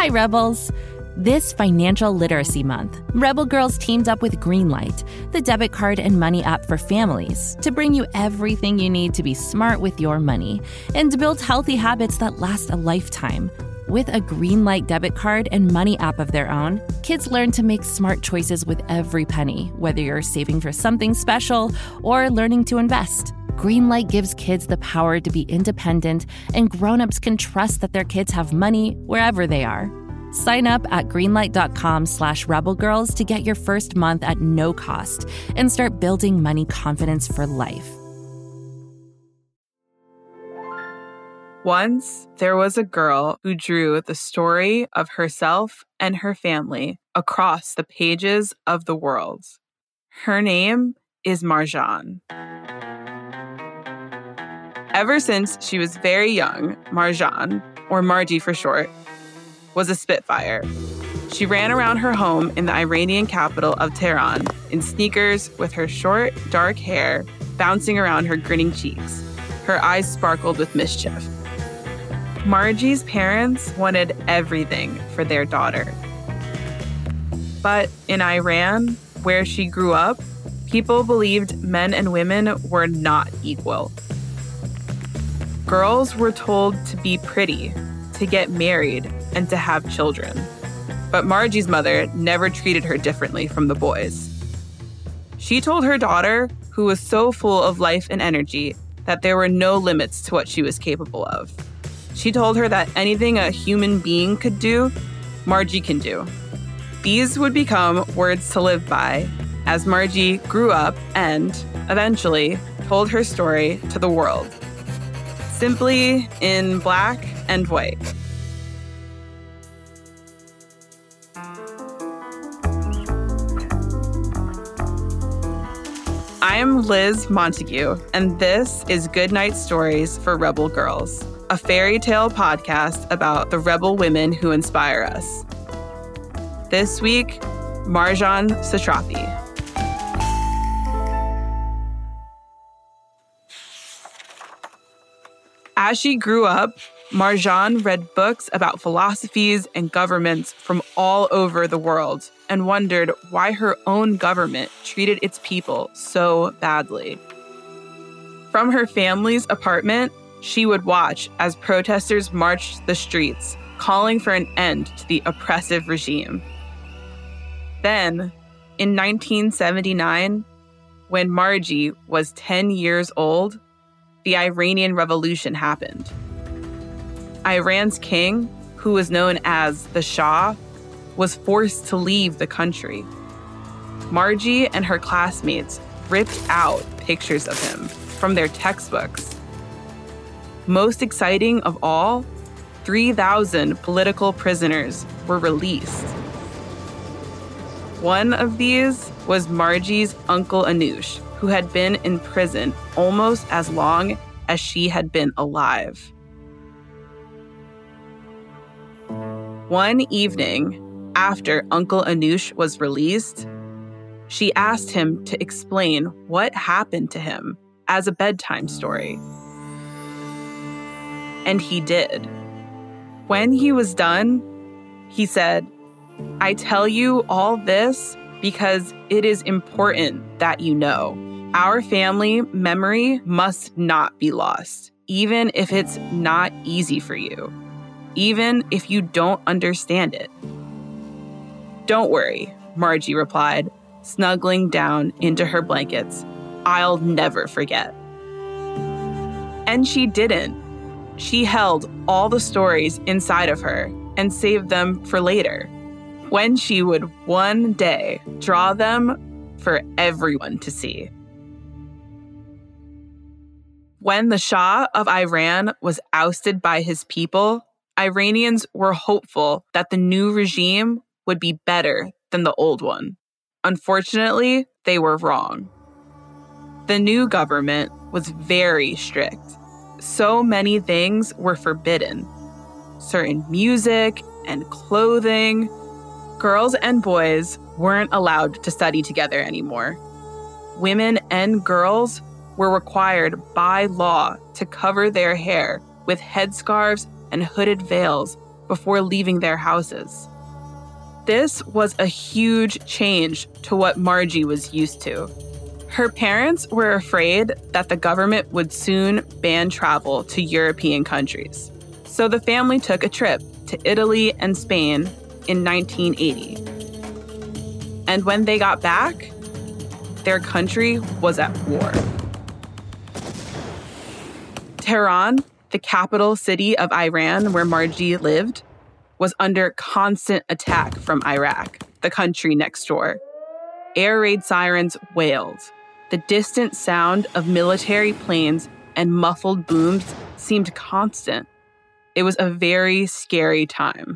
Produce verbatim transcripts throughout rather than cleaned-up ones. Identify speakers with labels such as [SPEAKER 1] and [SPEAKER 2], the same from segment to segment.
[SPEAKER 1] Hi, Rebels. This Financial Literacy Month, Rebel Girls teamed up with Greenlight, the debit card and money app for families, to bring you everything you need to be smart with your money and to build healthy habits that last a lifetime. With a Greenlight debit card and money app of their own, kids learn to make smart choices with every penny, whether you're saving for something special or learning to invest. Greenlight gives kids the power to be independent, and grown-ups can trust that their kids have money wherever they are. Sign up at greenlight.com slash rebelgirls to get your first month at no cost and start building money confidence for life.
[SPEAKER 2] Once, there was a girl who drew the story of herself and her family across the pages of the world. Her name is Marjan. Ever since she was very young, Marjan, or Margie for short, was a spitfire. She ran around her home in the Iranian capital of Tehran in sneakers with her short, dark hair bouncing around her grinning cheeks. Her eyes sparkled with mischief. Margie's parents wanted everything for their daughter. But in Iran, where she grew up, people believed men and women were not equal. Girls were told to be pretty, to get married, and to have children. But Margie's mother never treated her differently from the boys. She told her daughter, who was so full of life and energy, that there were no limits to what she was capable of. She told her that anything a human being could do, Margie can do. These would become words to live by as Margie grew up and, eventually, told her story to the world. Simply in black and white. I'm Liz Montague, and this is Goodnight Stories for Rebel Girls, a fairy tale podcast about the rebel women who inspire us. This week, Marjan Satrapi. As she grew up, Marjan read books about philosophies and governments from all over the world and wondered why her own government treated its people so badly. From her family's apartment, she would watch as protesters marched the streets, calling for an end to the oppressive regime. Then, in nineteen seventy-nine, when Margie was ten years old, the Iranian Revolution happened. Iran's king, who was known as the Shah, was forced to leave the country. Margie and her classmates ripped out pictures of him from their textbooks. Most exciting of all, three thousand political prisoners were released. One of these was Margie's uncle Anush, who had been in prison almost as long as she had been alive. One evening, after Uncle Anush was released, she asked him to explain what happened to him as a bedtime story. And he did. When he was done, he said, "I tell you all this because it is important that you know. Our family memory must not be lost, even if it's not easy for you, even if you don't understand it." "Don't worry," Margie replied, snuggling down into her blankets. "I'll never forget." And she didn't. She held all the stories inside of her and saved them for later, when she would one day draw them for everyone to see. When the Shah of Iran was ousted by his people, Iranians were hopeful that the new regime would be better than the old one. Unfortunately, they were wrong. The new government was very strict. So many things were forbidden. Certain music and clothing. Girls and boys weren't allowed to study together anymore. Women and girls were required by law to cover their hair with headscarves and hooded veils before leaving their houses. This was a huge change to what Margie was used to. Her parents were afraid that the government would soon ban travel to European countries. So the family took a trip to Italy and Spain in nineteen eighty. And when they got back, their country was at war. Tehran, the capital city of Iran where Margie lived, was under constant attack from Iraq, the country next door. Air raid sirens wailed. The distant sound of military planes and muffled booms seemed constant. It was a very scary time.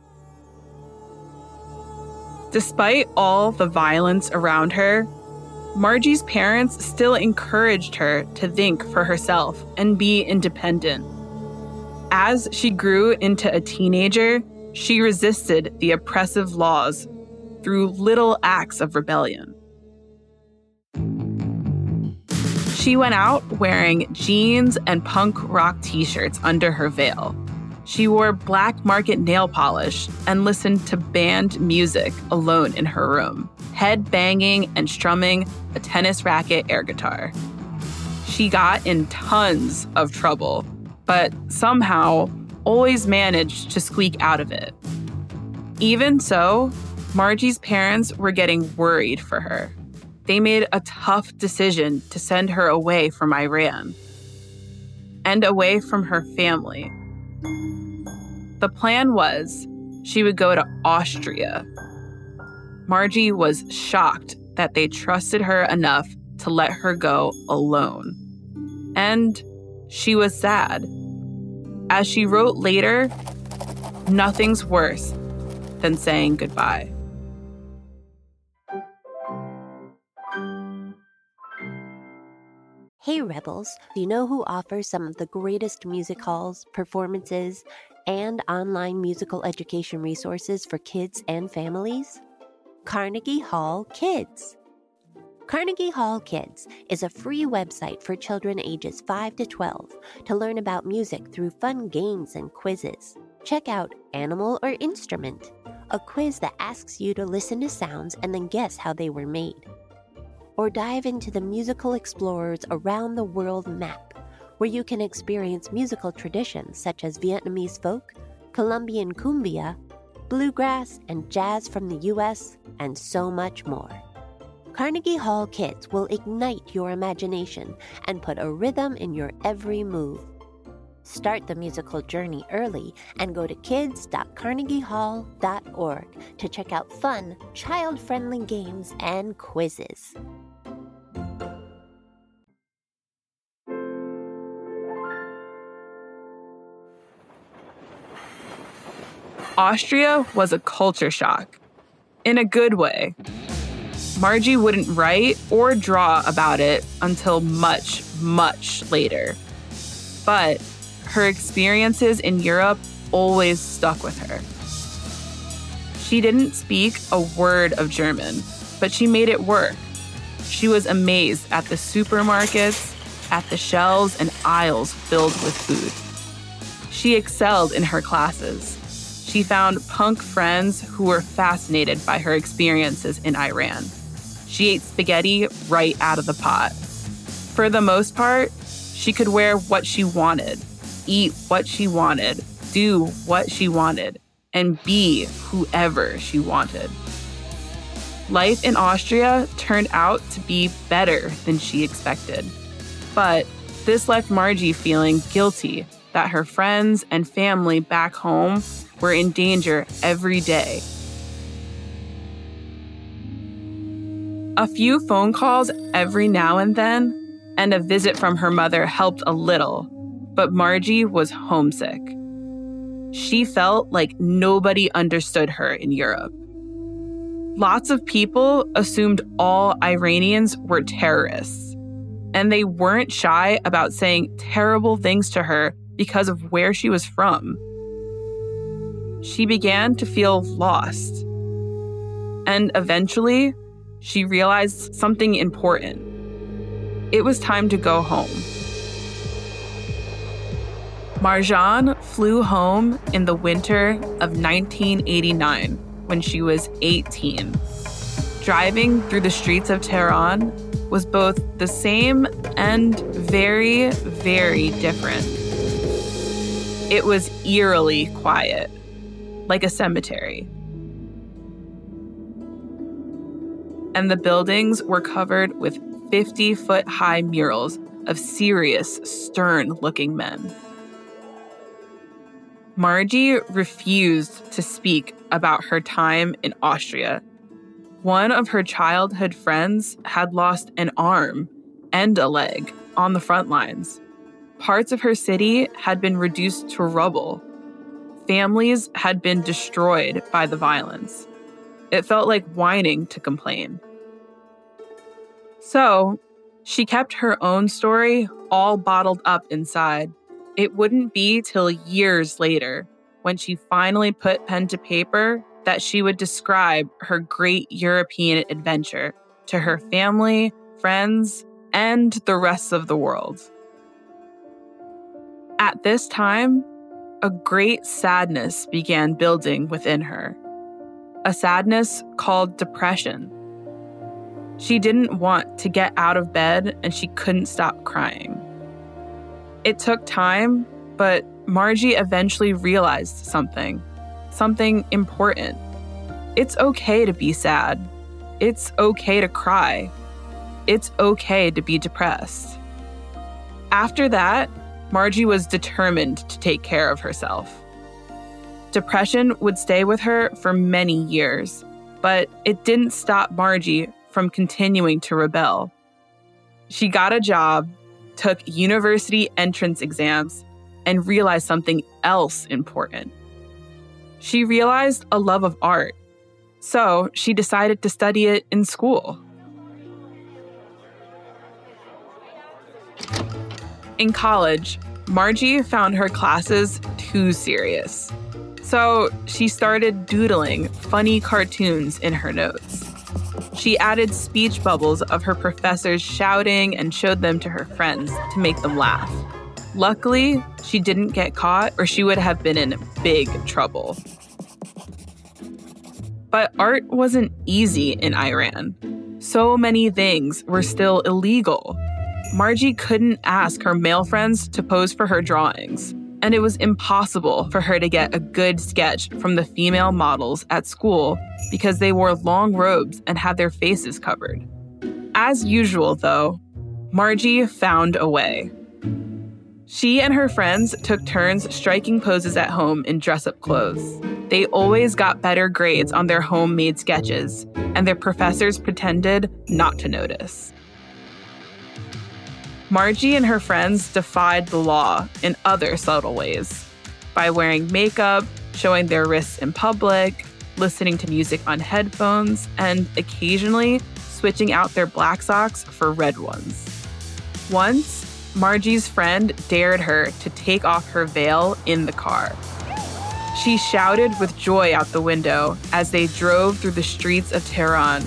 [SPEAKER 2] Despite all the violence around her, Margie's parents still encouraged her to think for herself and be independent. As she grew into a teenager, she resisted the oppressive laws through little acts of rebellion. She went out wearing jeans and punk rock t-shirts under her veil. She wore black market nail polish and listened to band music alone in her room, head banging and strumming a tennis racket air guitar. She got in tons of trouble, but somehow always managed to squeak out of it. Even so, Margie's parents were getting worried for her. They made a tough decision to send her away from Iran and away from her family. The plan was she would go to Austria. Margie was shocked that they trusted her enough to let her go alone. And she was sad. As she wrote later, nothing's worse than saying goodbye.
[SPEAKER 3] Hey Rebels, do you know who offers some of the greatest music halls, performances, and online musical education resources for kids and families? Carnegie Hall Kids. Carnegie Hall Kids is a free website for children ages five to twelve to learn about music through fun games and quizzes. Check out Animal or Instrument, a quiz that asks you to listen to sounds and then guess how they were made. Or dive into the Musical Explorers Around the World map, where you can experience musical traditions such as Vietnamese folk, Colombian cumbia, bluegrass, and jazz from the U S, and so much more. Carnegie Hall Kids will ignite your imagination and put a rhythm in your every move. Start the musical journey early and go to kids dot carnegie hall dot org to check out fun, child-friendly games and quizzes.
[SPEAKER 2] Austria was a culture shock, in a good way. Margie wouldn't write or draw about it until much, much later. But her experiences in Europe always stuck with her. She didn't speak a word of German, but she made it work. She was amazed at the supermarkets, at the shelves and aisles filled with food. She excelled in her classes. She found punk friends who were fascinated by her experiences in Iran. She ate spaghetti right out of the pot. For the most part, she could wear what she wanted, eat what she wanted, do what she wanted, and be whoever she wanted. Life in Austria turned out to be better than she expected. But this left Margie feeling guilty that her friends and family back home were in danger every day. A few phone calls every now and then, and a visit from her mother helped a little, but Margie was homesick. She felt like nobody understood her in Europe. Lots of people assumed all Iranians were terrorists, and they weren't shy about saying terrible things to her because of where she was from. She began to feel lost. And eventually, she realized something important. It was time to go home. Marjan flew home in the winter of nineteen eighty-nine when she was eighteen. Driving through the streets of Tehran was both the same and very, very different. It was eerily quiet, like a cemetery. And the buildings were covered with fifty-foot-high murals of serious, stern-looking men. Margie refused to speak about her time in Austria. One of her childhood friends had lost an arm and a leg on the front lines. Parts of her city had been reduced to rubble. Families had been destroyed by the violence. It felt like whining to complain. So, she kept her own story all bottled up inside. It wouldn't be till years later, when she finally put pen to paper, that she would describe her great European adventure to her family, friends, and the rest of the world. At this time, a great sadness began building within her. A sadness called depression. She didn't want to get out of bed and she couldn't stop crying. It took time, but Margie eventually realized something, something important. It's okay to be sad. It's okay to cry. It's okay to be depressed. After that, Margie was determined to take care of herself. Depression would stay with her for many years, but it didn't stop Margie from continuing to rebel. She got a job, took university entrance exams, and realized something else important. She realized a love of art, so she decided to study it in school. In college, Margie found her classes too serious, so she started doodling funny cartoons in her notes. She added speech bubbles of her professors shouting and showed them to her friends to make them laugh. Luckily, she didn't get caught or she would have been in big trouble. But art wasn't easy in Iran. So many things were still illegal. Margie couldn't ask her male friends to pose for her drawings, and it was impossible for her to get a good sketch from the female models at school because they wore long robes and had their faces covered. As usual, though, Margie found a way. She and her friends took turns striking poses at home in dress-up clothes. They always got better grades on their homemade sketches, and their professors pretended not to notice. Margie and her friends defied the law in other subtle ways, by wearing makeup, showing their wrists in public, listening to music on headphones, and occasionally switching out their black socks for red ones. Once, Margie's friend dared her to take off her veil in the car. She shouted with joy out the window as they drove through the streets of Tehran.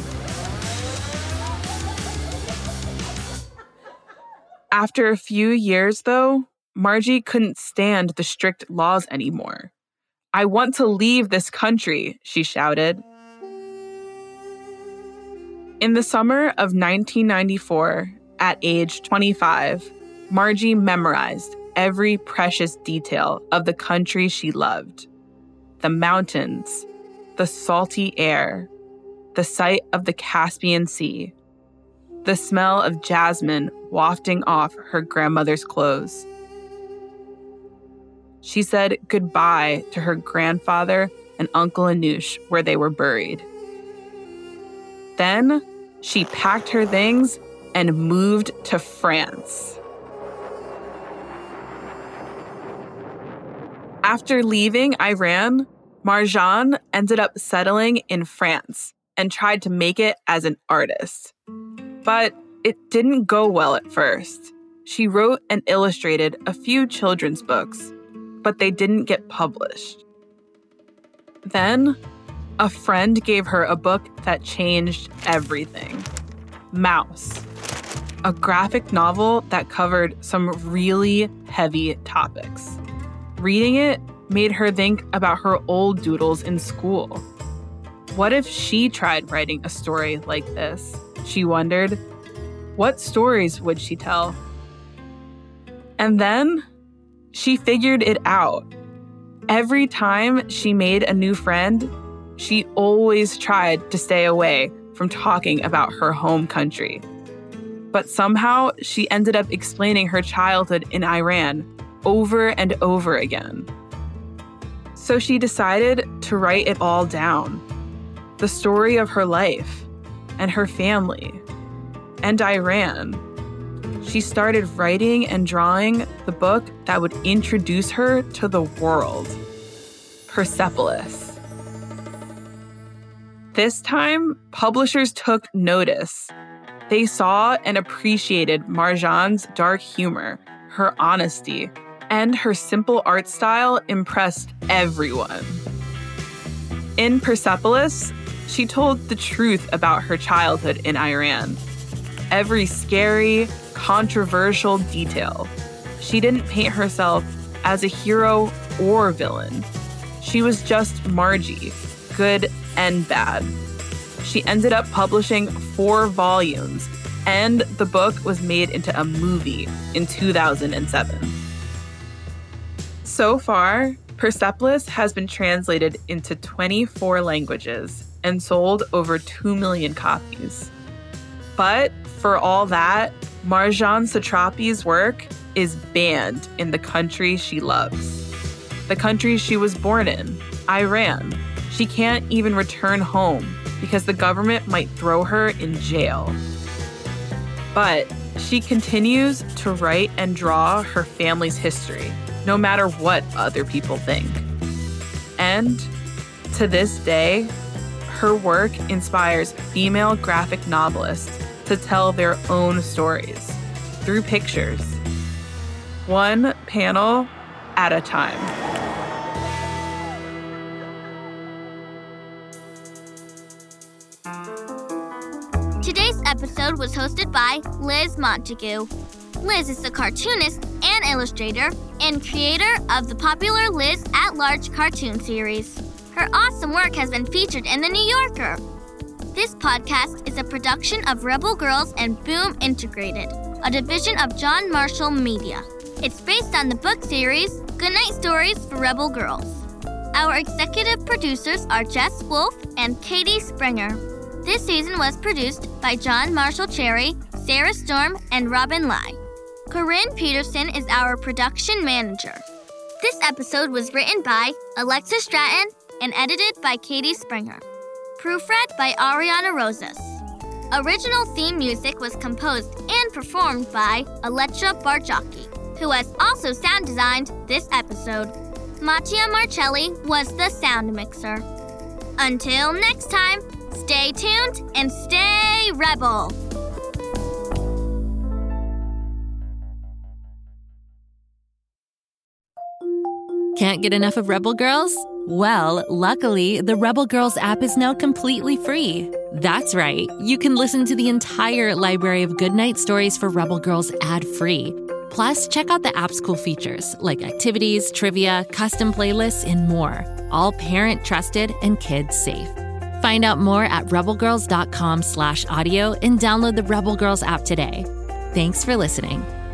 [SPEAKER 2] After a few years, though, Margie couldn't stand the strict laws anymore. "I want to leave this country," she shouted. In the summer of nineteen ninety-four, at age twenty-five, Margie memorized every precious detail of the country she loved. The mountains, the salty air, the sight of the Caspian Sea, the smell of jasmine wafting off her grandmother's clothes. She said goodbye to her grandfather and Uncle Anoush where they were buried. Then she packed her things and moved to France. After leaving Iran, Marjane ended up settling in France and tried to make it as an artist. But it didn't go well at first. She wrote and illustrated a few children's books, but they didn't get published. Then, a friend gave her a book that changed everything. Mouse, a graphic novel that covered some really heavy topics. Reading it made her think about her old doodles in school. What if she tried writing a story like this? She wondered. What stories would she tell? And then she figured it out. Every time she made a new friend, she always tried to stay away from talking about her home country. But somehow she ended up explaining her childhood in Iran over and over again. So she decided to write it all down. The story of her life and her family and Iran. She started writing and drawing the book that would introduce her to the world, Persepolis. This time, publishers took notice. They saw and appreciated Marjan's dark humor, her honesty, and her simple art style impressed everyone. In Persepolis, she told the truth about her childhood in Iran. Every scary, controversial detail. She didn't paint herself as a hero or villain. She was just Margie, good and bad. She ended up publishing four volumes, and the book was made into a movie in two thousand seven. So far, Persepolis has been translated into twenty-four languages and sold over two million copies. But for all that, Marjan Satrapi's work is banned in the country she loves. The country she was born in, Iran. She can't even return home because the government might throw her in jail. But she continues to write and draw her family's history, no matter what other people think. And to this day, her work inspires female graphic novelists to tell their own stories through pictures, one panel at a time.
[SPEAKER 4] Today's episode was hosted by Liz Montague. Liz is the cartoonist and illustrator and creator of the popular Liz at Large cartoon series. Her awesome work has been featured in The New Yorker. This podcast is a production of Rebel Girls and Boom Integrated, a division of John Marshall Media. It's based on the book series Goodnight Stories for Rebel Girls. Our executive producers are Jess Wolf and Katie Springer. This season was produced by John Marshall Cherry, Sarah Storm, and Robin Lai. Corinne Peterson is our production manager. This episode was written by Alexa Stratton and edited by Katie Springer. Proofread by Ariana Rosas. Original theme music was composed and performed by Aletra Barjaki, who has also sound designed this episode. Mattia Marcelli was the sound mixer. Until next time, stay tuned and stay rebel.
[SPEAKER 1] Can't get enough of Rebel Girls? Well, luckily, the Rebel Girls app is now completely free. That's right. You can listen to the entire library of Goodnight Stories for Rebel Girls ad-free. Plus, check out the app's cool features like activities, trivia, custom playlists, and more. All parent-trusted and kids-safe. Find out more at rebelgirls.com slash audio and download the Rebel Girls app today. Thanks for listening.